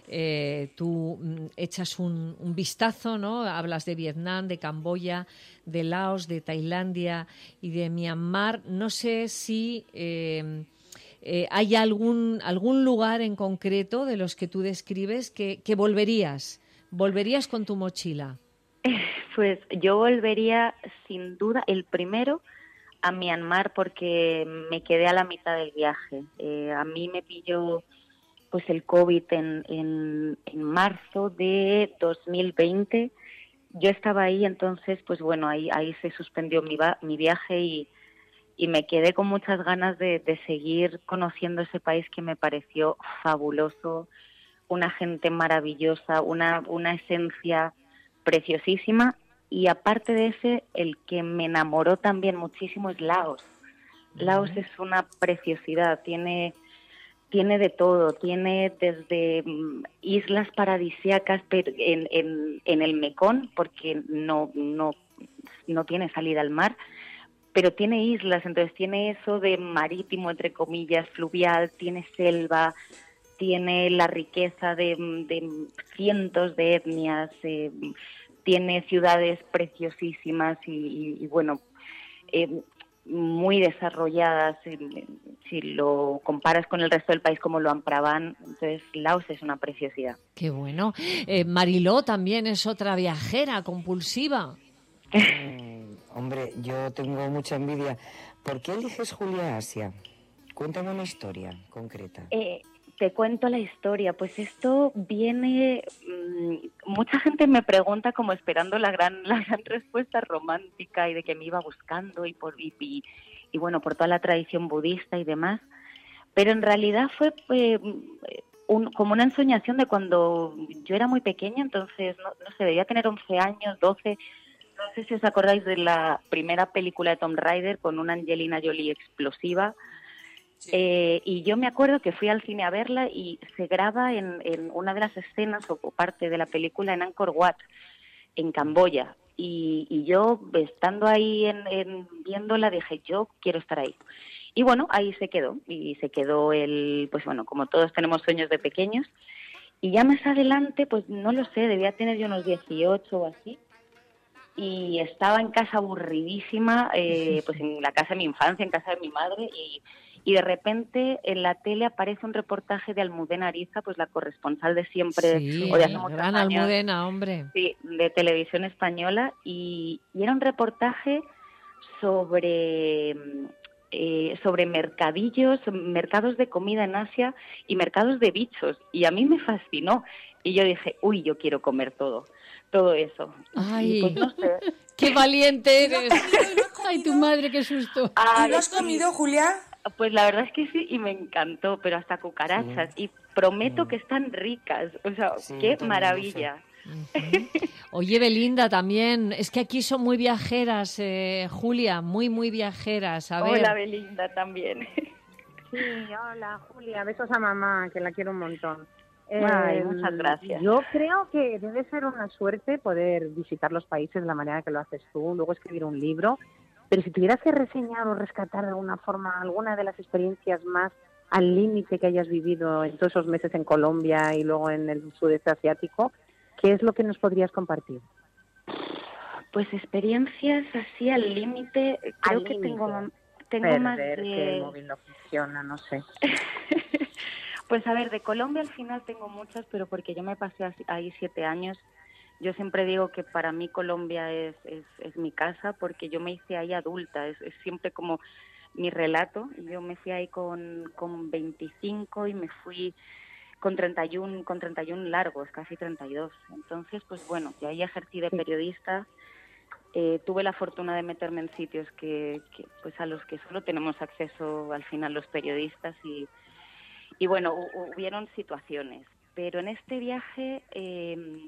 Eh, tú mm, echas un, un vistazo, ¿no? Hablas de Vietnam, de Camboya, de Laos, de Tailandia y de Myanmar. No sé si eh, eh, hay algún algún lugar en concreto de los que tú describes que, que volverías, volverías con tu mochila. Pues yo volvería sin duda el primero a Myanmar porque me quedé a la mitad del viaje. Eh, a mí me pilló pues el COVID en, en, en marzo de dos mil veinte. Yo estaba ahí, entonces pues bueno, ahí ahí se suspendió mi, va, mi viaje y, y me quedé con muchas ganas de, de seguir conociendo ese país que me pareció fabuloso, una gente maravillosa, una, una esencia preciosísima. Y aparte de ese, el que me enamoró también muchísimo es Laos. Laos es una preciosidad, tiene, tiene de todo, tiene desde mm, islas paradisíacas pero en, en, en el Mekong, porque no, no, no tiene salida al mar, pero tiene islas, entonces tiene eso de marítimo, entre comillas, fluvial, tiene selva, tiene la riqueza de, de cientos de etnias, eh, tiene ciudades preciosísimas y, y, y bueno, eh, muy desarrolladas. Eh, si lo comparas con el resto del país como lo Ampraban, entonces Laos es una preciosidad. Qué bueno. Eh, Mariló también es otra viajera compulsiva. Mm, hombre, yo tengo mucha envidia. ¿Por qué eliges Julia Asia? Cuéntame una historia concreta. Eh, Te cuento la historia. Pues esto viene... Mmm, mucha gente me pregunta como esperando la gran la gran respuesta romántica y de que me iba buscando y por y, y, y bueno, por toda la tradición budista y demás. Pero en realidad fue eh, un, como una ensoñación de cuando yo era muy pequeña, entonces, no, no sé, debía tener once años, doce. No sé si os acordáis de la primera película de Tomb Raider con una Angelina Jolie explosiva. Sí. Eh, y yo me acuerdo que fui al cine a verla y se graba en, en una de las escenas o parte de la película en Angkor Wat, en Camboya. Y, y yo, estando ahí en, en viéndola, dije, yo quiero estar ahí. Y bueno, ahí se quedó. Y se quedó el, pues bueno, como todos tenemos sueños de pequeños. Y ya más adelante, pues no lo sé, debía tener yo unos dieciocho o así. Y estaba en casa aburridísima, eh, pues en la casa de mi infancia, en casa de mi madre, y... Y de repente en la tele aparece un reportaje de Almudena Ariza, pues la corresponsal de siempre, sí, o de hace muchos gran años, Almudena, hombre. Sí, de Televisión Española, y, y era un reportaje sobre, eh, sobre mercadillos, mercados de comida en Asia y mercados de bichos, y a mí me fascinó. Y yo dije, uy, yo quiero comer todo, todo eso. Ay, y pues no sé. ¡Qué valiente eres! ¡Ay, tu madre, qué susto! ¿Y lo has comido, Julia? Pues la verdad es que sí, y me encantó, pero hasta cucarachas, sí. Y prometo que están ricas, o sea, sí, qué maravilla. Uh-huh. Oye, Belinda, también, es que aquí son muy viajeras, eh, Julia, muy, muy viajeras. A ver. Hola, Belinda, también. Sí, hola, Julia, besos a mamá, que la quiero un montón. Ay, eh, muchas gracias. Yo creo que debe ser una suerte poder visitar los países de la manera que lo haces tú, luego escribir un libro. Pero si tuvieras que reseñar o rescatar de alguna forma alguna de las experiencias más al límite que hayas vivido en todos esos meses en Colombia y luego en el sudeste asiático, ¿qué es lo que nos podrías compartir? Pues experiencias así al límite, creo al que límite. tengo, tengo Perder, más de... que el móvil no funciona, no sé. Pues a ver, de Colombia al final tengo muchas, pero porque yo me pasé ahí siete años. Yo siempre digo que para mí Colombia es, es, es mi casa porque yo me hice ahí adulta, es, es siempre como mi relato. Yo me fui ahí con, con veinticinco y me fui con treinta y uno, con treinta y uno largos, casi treinta y dos. Entonces, pues bueno, yo ahí ejercí de periodista. Eh, tuve la fortuna de meterme en sitios que, que, pues a los que solo tenemos acceso al final los periodistas y, y bueno, hu- hubieron situaciones. Pero en este viaje, eh,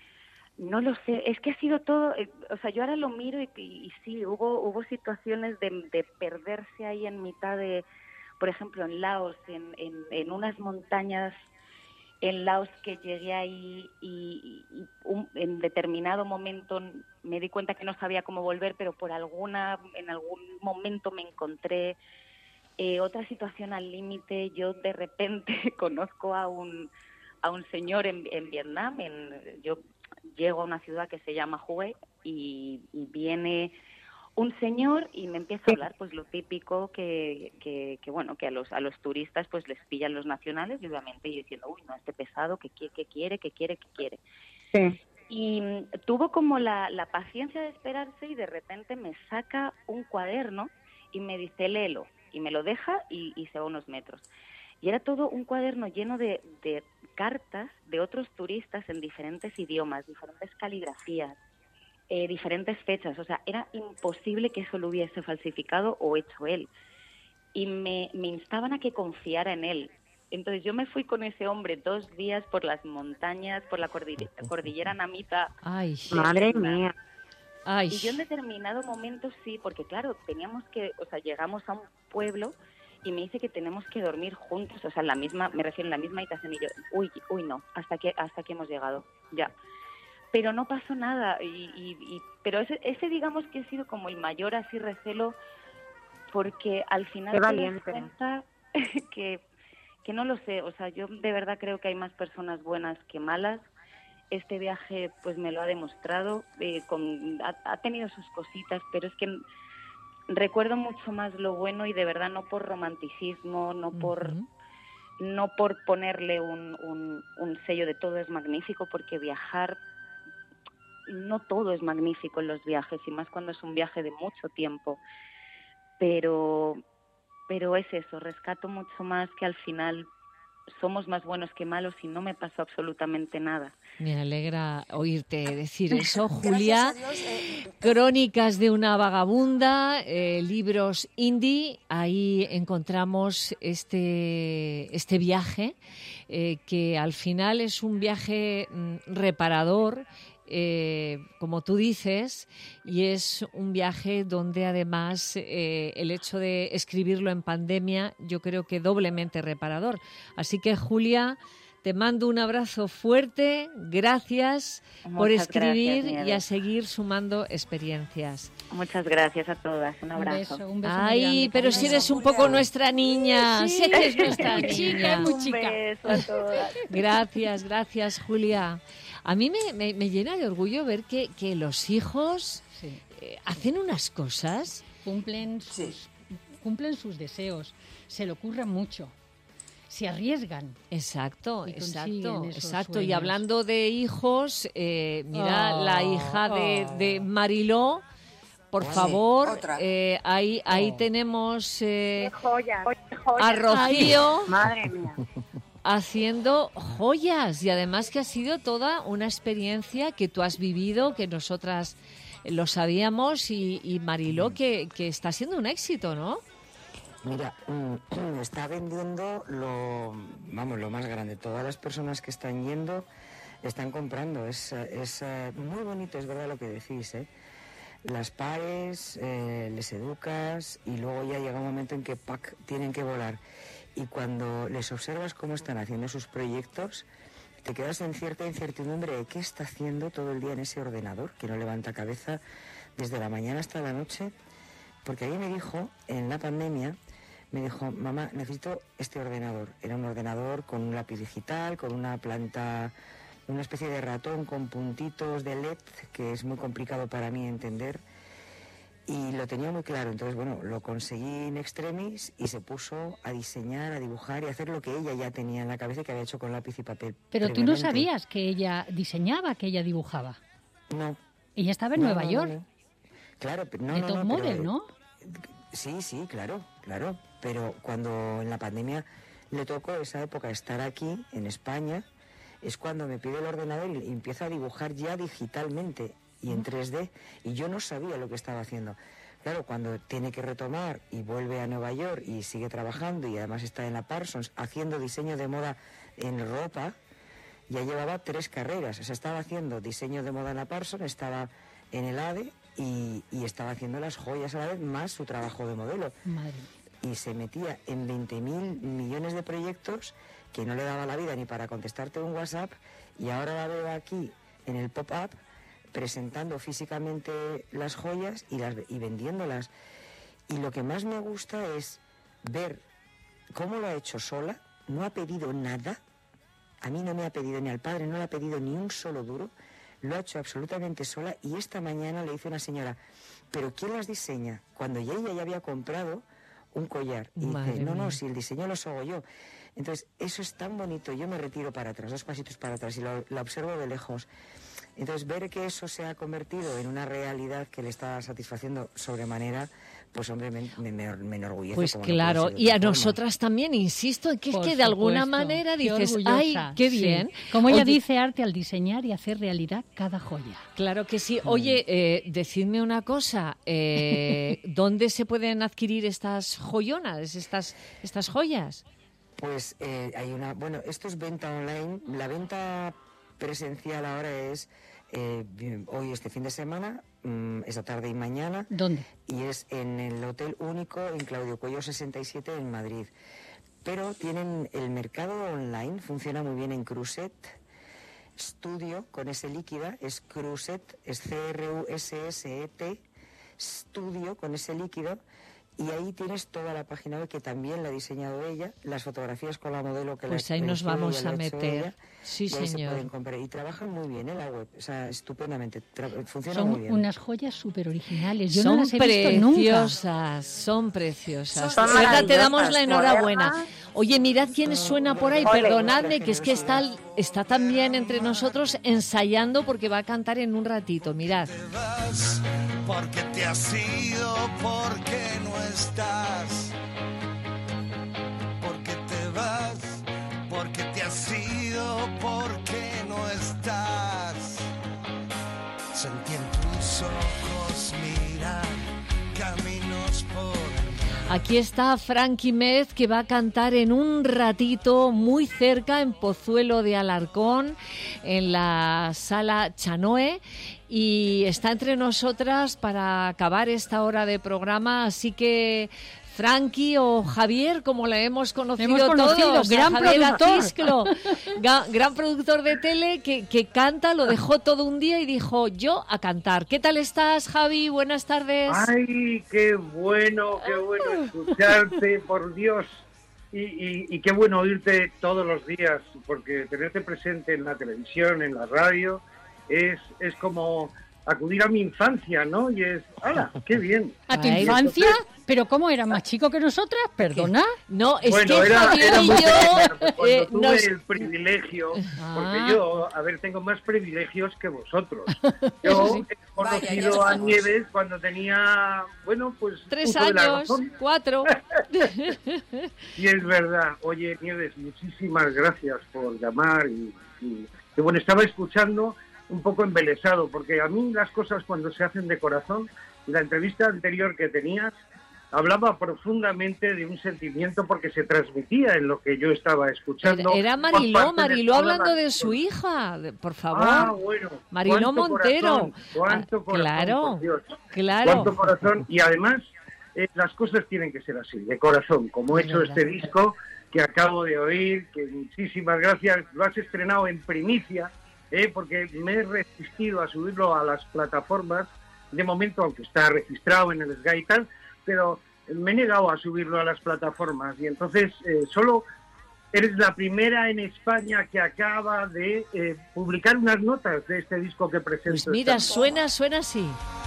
no lo sé, es que ha sido todo, eh, o sea, yo ahora lo miro y, y, y sí, hubo hubo situaciones de, de perderse ahí en mitad de, por ejemplo, en Laos, en, en, en unas montañas en Laos que llegué ahí y, y un, en determinado momento me di cuenta que no sabía cómo volver, pero por alguna en algún momento me encontré. Eh, otra situación al límite, yo de repente conozco a un a un señor en, en Vietnam, en, yo llego a una ciudad que se llama Hue y, y viene un señor y me empieza a hablar pues lo típico que, que, que bueno, que a los a los turistas pues les pillan los nacionales y obviamente yo diciendo, uy, no, este pesado, ¿qué, qué, qué quiere, qué quiere, qué quiere? Sí. Y mm, tuvo como la, la paciencia de esperarse y de repente me saca un cuaderno y me dice, léelo, y me lo deja y, y se va unos metros. Y era todo un cuaderno lleno de, de cartas de otros turistas en diferentes idiomas, diferentes caligrafías, Eh, diferentes fechas, o sea, era imposible que eso lo hubiese falsificado o hecho él. Y me, me instaban a que confiara en él. Entonces yo me fui con ese hombre dos días por las montañas, por la cordillera, cordillera Namita. Ay, madre mía. Ay. Y yo en determinado momento sí, porque claro, teníamos que, o sea, llegamos a un pueblo y me dice que tenemos que dormir juntos, o sea, en la misma, me refiero en la misma habitación y yo, uy, uy, no, hasta que, hasta que hemos llegado, ya. Pero no pasó nada, y, y, y pero ese, ese digamos que ha sido como el mayor así recelo, porque al final Qué te das valiente. cuenta que, que no lo sé, o sea, yo de verdad creo que hay más personas buenas que malas. Este viaje pues me lo ha demostrado, eh, con, ha, ha tenido sus cositas, pero es que recuerdo mucho más lo bueno y de verdad no por romanticismo, no por... Ujú. no por ponerle un, un, un sello de todo es magnífico, porque viajar, no todo es magnífico en los viajes, y más cuando es un viaje de mucho tiempo. Pero, pero es eso, rescato mucho más que al final somos más buenos que malos y no me pasó absolutamente nada. Me alegra oírte decir eso, Julia. Gracias a Dios, eh, Crónicas de una vagabunda, eh, libros indie, ahí encontramos este, este viaje, eh, que al final es un viaje mm, reparador, eh, como tú dices, y es un viaje donde además eh, el hecho de escribirlo en pandemia yo creo que doblemente reparador. Así que, Julia, te mando un abrazo fuerte, gracias por Muchas escribir gracias, y a Nieves. seguir sumando experiencias. Muchas gracias a todas, un Un abrazo. beso, un beso muy Ay, grande, pero Carmen. si eres un poco nuestra niña, sí, que es nuestra muy chica, niña. muy Un chica. beso a todas. Gracias, gracias, Julia. A mí me, me- me llena de orgullo ver que, que los hijos Sí. eh, hacen unas cosas. Cumplen sus, cumplen sus deseos, se le ocurran mucho, se arriesgan. Exacto, Y exacto, consiguen esos exacto. Y sueños. hablando de hijos, eh, mira, Oh, la hija de, oh. de Mariló, por Sí, favor, otra. eh, ahí, ahí Oh. tenemos eh, Joya, a Rocío Madre mía. haciendo joyas, y además que ha sido toda una experiencia que tú has vivido, que nosotras lo sabíamos, y, y Mariló, que, que está siendo un éxito, ¿no? Mira, mm, está vendiendo lo, vamos, lo más grande. Todas las personas que están yendo están comprando. Es, eh, es eh, muy bonito, es verdad lo que decís, ¿eh? Las pares, eh, les educas y luego ya llega un momento en que ¡pac!, tienen que volar. Y cuando les observas cómo están haciendo sus proyectos, te quedas en cierta incertidumbre de qué está haciendo todo el día en ese ordenador, que no levanta cabeza desde la mañana hasta la noche. Porque ahí me dijo, en la pandemia, me dijo, mamá, necesito este ordenador. Era un ordenador con un lápiz digital, con una planta, una especie de ratón con puntitos de L E D, que es muy complicado para mí entender. Y lo tenía muy claro, entonces, bueno, lo conseguí in extremis y se puso a diseñar, a dibujar y a hacer lo que ella ya tenía en la cabeza y que había hecho con lápiz y papel. Pero tú no previamente. sabías que ella diseñaba, que ella dibujaba. No. Ella estaba en No, Nueva no, no, York, no. Claro, pero no, de no, top no, model, pero- ¿no? Sí, sí, claro, claro. Pero cuando en la pandemia le tocó esa época estar aquí, en España, es cuando me pide el ordenador y empiezo a dibujar ya digitalmente y en tres D, y yo no sabía lo que estaba haciendo. Claro, cuando tiene que retomar y vuelve a Nueva York y sigue trabajando y además está en la Parsons haciendo diseño de moda en ropa, ya llevaba tres carreras. O sea, estaba haciendo diseño de moda en la Parsons, estaba en el A D E y, y estaba haciendo las joyas a la vez, más su trabajo de modelo. Madre. Y se metía en veinte mil millones de proyectos que no le daba la vida ni para contestarte un WhatsApp, y ahora la veo aquí en el pop-up presentando físicamente las joyas y, las, y vendiéndolas. Y lo que más me gusta es ver cómo lo ha hecho sola, no ha pedido nada, a mí no me ha pedido, ni al padre no le ha pedido ni un solo duro, lo ha hecho absolutamente sola. Y esta mañana le dice una señora, ¿pero quién las diseña? Cuando ya ella ya había comprado un collar. Y Madre dice, no, mía. no, si el diseño lo hago yo. Entonces, eso es tan bonito. Yo me retiro para atrás, dos pasitos para atrás, y lo, lo observo de lejos. Entonces, ver que eso se ha convertido en una realidad que le está satisfaciendo sobremanera, pues hombre, me, me, me enorgullece. Pues como no puede claro, ser de y a otra forma. nosotras también, insisto, en que es Por que de alguna supuesto. manera Qué dices, orgullosa. ay, qué Sí. bien. Como ella Oye, dice, arte al diseñar y hacer realidad cada joya. Claro que sí. Oye, eh, decidme una cosa, eh, ¿dónde se pueden adquirir estas joyonas, estas, estas joyas? Pues eh, hay una, bueno, esto es venta online. La venta presencial ahora es eh, hoy, este fin de semana, mm, esta tarde y mañana. ¿Dónde? Y es en el Hotel Único, en Claudio Cuello sesenta y siete, en Madrid. Pero tienen el mercado online, funciona muy bien en Cruset Studio, con S líquida, es Cruset, es C R U S S E T, Studio, con S líquido. Y ahí tienes toda la página web, que también la ha diseñado ella, las fotografías con la modelo que Pues la ahí nos eligió, vamos ella lo a ha hecho meter. ella, Sí, y ahí se señor. pueden comprar. Y trabajan muy bien, ¿eh? La web, o sea, estupendamente, Tra- funciona Son muy bien. unas joyas súper originales. Yo son no las he visto nunca. preciosas, son preciosas. Son De verdad, te maravillosas, damos la enhorabuena. modernas. Oye, mirad quién suena por ahí, Ole. perdonadme, que es que está, está también entre nosotros ensayando porque va a cantar en un ratito, mirad. Te vas porque te has ido, porque no estás. Porque te vas, porque te has ido, porque no estás. Sentí en tus ojos mirar caminos por el Aquí está Frankie Mez, que va a cantar en un ratito muy cerca, en Pozuelo de Alarcón, en la Sala Chanoe, y está entre nosotras para acabar esta hora de programa, así que Frankie o Javier, como la hemos conocido, Hemos conocido, todos, gran a Javier productor. Atisclo, ga- gran productor de tele que, que canta, lo dejó todo un día y dijo, yo a cantar. ¿Qué tal estás, Javi? Buenas tardes. Ay, qué bueno, qué bueno escucharte, por Dios. Y, y, y qué bueno oírte todos los días, porque tenerte presente en la televisión, en la radio, es, es como acudir a mi infancia, ¿no? Y es, ¡hala, qué bien! ¿A tu Ay, infancia? ¿Pero cómo era? ¿Más chico que nosotras? ¿Perdona? No, es Bueno, que era, Javier era y muy yo pequeño, pues cuando eh, tuve nos- el privilegio, Ah. porque yo, a ver, tengo más privilegios que vosotros. Yo Sí. he Vaya, ya conocido a estamos. Nieves cuando tenía, bueno, pues tres uso de la años, razón. cuatro. Y es verdad. Oye, Nieves, muchísimas gracias por llamar. Y, y- y bueno, estaba escuchando un poco embelesado, porque a mí las cosas cuando se hacen de corazón, y la entrevista anterior que tenías, hablaba profundamente de un sentimiento porque se transmitía en lo que yo estaba escuchando. Era por Mariló, parte de Mariló todas hablando las de su personas. hija, de- por favor. Ah, bueno. Mariló cuánto Montero. corazón, cuánto Ah, corazón, claro, por Dios. claro. Cuánto corazón. Y además, eh, las cosas tienen que ser así, de corazón, como he Es hecho verdad. este disco que acabo de oír, que muchísimas gracias. Lo has estrenado en primicia, eh, porque me he resistido a subirlo a las plataformas, de momento, aunque está registrado en el Sky y tal, pero me he negado a subirlo a las plataformas. Y entonces, eh, solo eres la primera en España que acaba de eh, publicar unas notas de este disco que presento. Pues mira, esta- suena, suena así.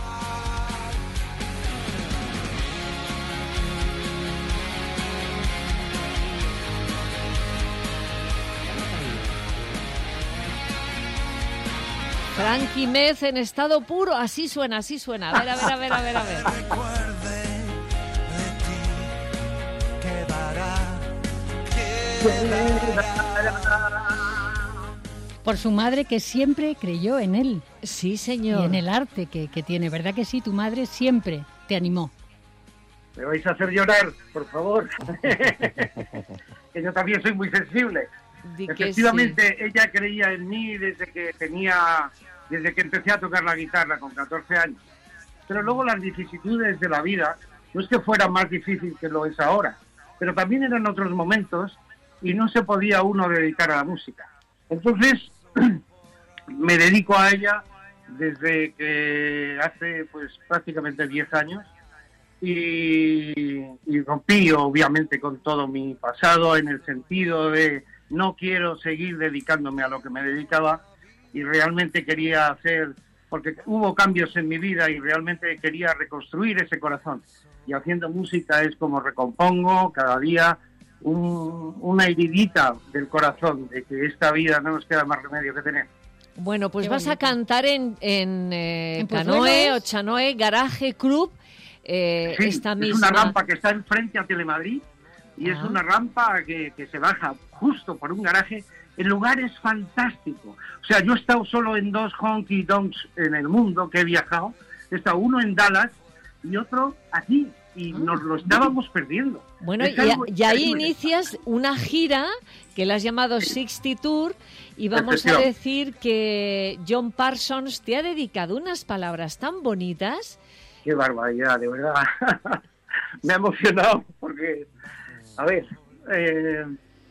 Frankie Mez en estado puro, así suena, así suena. A ver, a ver, a ver, a ver, a ver. recuerde de Por su madre, que siempre creyó en él. Sí, señor. Y en el arte que, que tiene. ¿Verdad que sí? Tu madre siempre te animó. Me vais a hacer llorar, por favor. Que yo también soy muy sensible. Di que Efectivamente, sí. ella creía en mí desde que tenía, desde que empecé a tocar la guitarra con catorce años. Pero luego las vicisitudes de la vida, no es que fuera más difícil que lo es ahora, pero también eran otros momentos y no se podía uno dedicar a la música. Entonces, me dedico a ella desde que hace pues prácticamente diez años y, y rompí obviamente con todo mi pasado en el sentido de no quiero seguir dedicándome a lo que me dedicaba y realmente quería hacer, porque hubo cambios en mi vida y realmente quería reconstruir ese corazón. Y haciendo música es como recompongo cada día un, una heridita del corazón de que esta vida no nos queda más remedio que tener. Bueno, pues Qué vas bonito. a cantar en, en, eh, ¿En Canoe Pozuelos? o Chanoe Garage Club eh, Sí, esta es misma... una rampa que está enfrente a Telemadrid y Ah. es una rampa que, que se baja justo por un garaje. El lugar es fantástico. O sea, yo he estado solo en dos honky donks en el mundo que he viajado. He estado uno en Dallas y otro aquí. Y nos lo estábamos perdiendo. Bueno, Es y, algo y ahí increíble. inicias una gira que la has llamado sixty Tour y vamos a decir que John Parsons te ha dedicado unas palabras tan bonitas. Qué barbaridad, de verdad. Me ha emocionado porque, a ver, eh,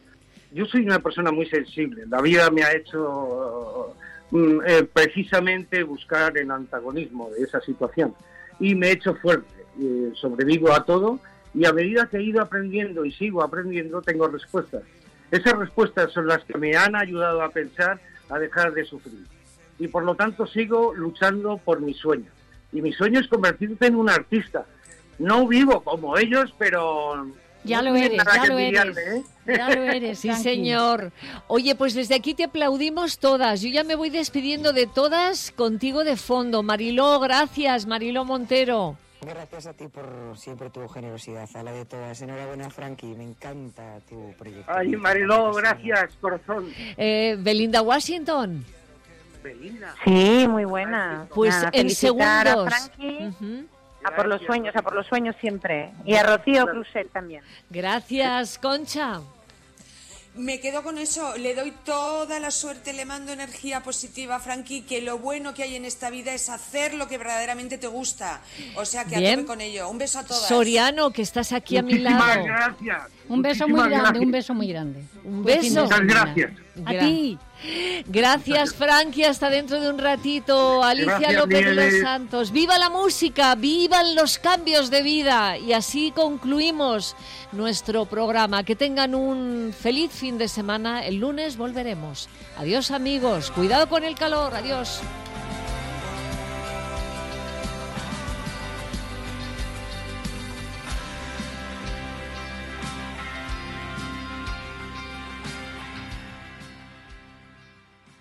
yo soy una persona muy sensible. La vida me ha hecho mm, eh, precisamente buscar el antagonismo de esa situación y me he hecho fuerte. Eh, sobrevivo a todo y a medida que he ido aprendiendo y sigo aprendiendo tengo respuestas. Esas respuestas son las que me han ayudado a pensar, a dejar de sufrir. Y por lo tanto sigo luchando por mi sueño. Y mi sueño es convertirte en un artista. No vivo como ellos, pero... Ya no lo tiene eres, nada ya que lo envidiarme, eres. ¿eh? Ya lo eres, Sí, Frankie. señor. Oye, pues desde aquí te aplaudimos todas. Yo ya me voy despidiendo de todas contigo de fondo. Mariló, gracias. Mariló Montero. Gracias a ti por siempre tu generosidad, a la de todas. Enhorabuena, Frankie, me encanta tu proyecto. Ay, Mariló, gracias, corazón. Eh, Belinda Washington. Belinda. Sí, muy buena. Pues Nada, en felicitar segundos. a Frankie, Ujú. a por los sueños, a por los sueños siempre. Y a Rocío Cruzet también. Gracias, Concha. Me quedo con eso, le doy toda la suerte, le mando energía positiva, Frankie, que lo bueno que hay en esta vida es hacer lo que verdaderamente te gusta. O sea, que a Bien. tope con ello. Un beso a todas. Soriano, que estás aquí a mi Muchísimas lado. gracias. Un beso muy Muchísimas grande, gracias. un beso muy grande. Un Buen fin de beso. Muchas semana. gracias. A Gra- ti. Gracias, Frankie. Hasta dentro de un ratito. Alicia Gracias, López Nieves. Los Santos. ¡Viva la música! ¡Vivan los cambios de vida! Y así concluimos nuestro programa. Que tengan un feliz fin de semana. El lunes volveremos. Adiós, amigos. Cuidado con el calor. Adiós.